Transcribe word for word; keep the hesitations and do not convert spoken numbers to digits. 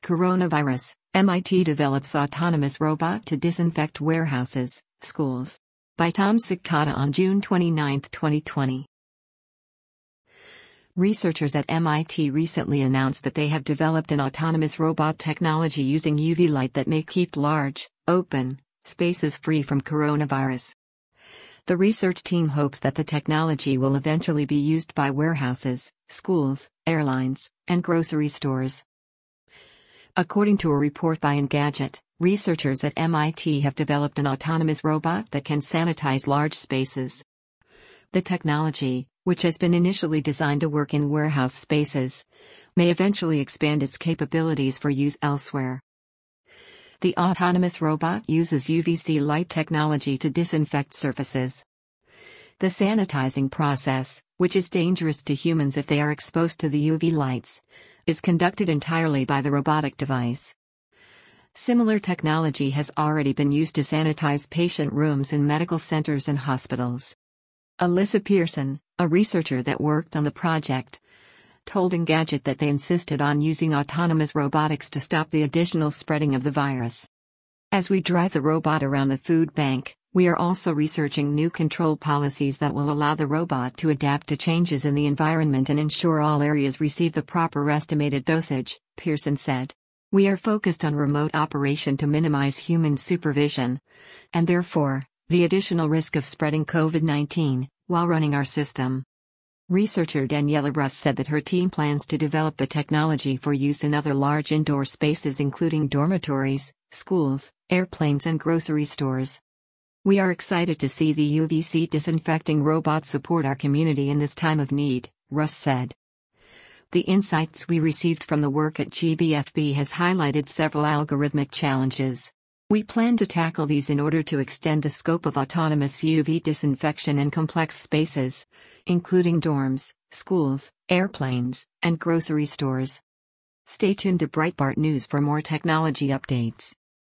Coronavirus, M I T develops autonomous robot to disinfect warehouses, schools. By Tom Cicada on June twenty-ninth, twenty twenty. Researchers at M I T recently announced that they have developed an autonomous robot technology using U V light that may keep large, open, spaces free from coronavirus. The research team hopes that the technology will eventually be used by warehouses, schools, airlines, and grocery stores. According to a report by Engadget, researchers at M I T have developed an autonomous robot that can sanitize large spaces. The technology, which has been initially designed to work in warehouse spaces, may eventually expand its capabilities for use elsewhere. The autonomous robot uses U V C light technology to disinfect surfaces. The sanitizing process, which is dangerous to humans if they are exposed to the U V lights, is conducted entirely by the robotic device. Similar technology has already been used to sanitize patient rooms in medical centers and hospitals. Alyssa Pearson, a researcher that worked on the project, told Engadget that they insisted on using autonomous robotics to stop the additional spreading of the virus. As we drive the robot around the food bank, we are also researching new control policies that will allow the robot to adapt to changes in the environment and ensure all areas receive the proper estimated dosage, Pearson said. We are focused on remote operation to minimize human supervision, and therefore, the additional risk of spreading COVID nineteen, while running our system. Researcher Daniela Russ said that her team plans to develop the technology for use in other large indoor spaces including dormitories, schools, airplanes and grocery stores. We are excited to see the U V C disinfecting robot support our community in this time of need, Russ said. The insights we received from the work at G B F B has highlighted several algorithmic challenges. We plan to tackle these in order to extend the scope of autonomous U V disinfection in complex spaces, including dorms, schools, airplanes, and grocery stores. Stay tuned to Breitbart News for more technology updates.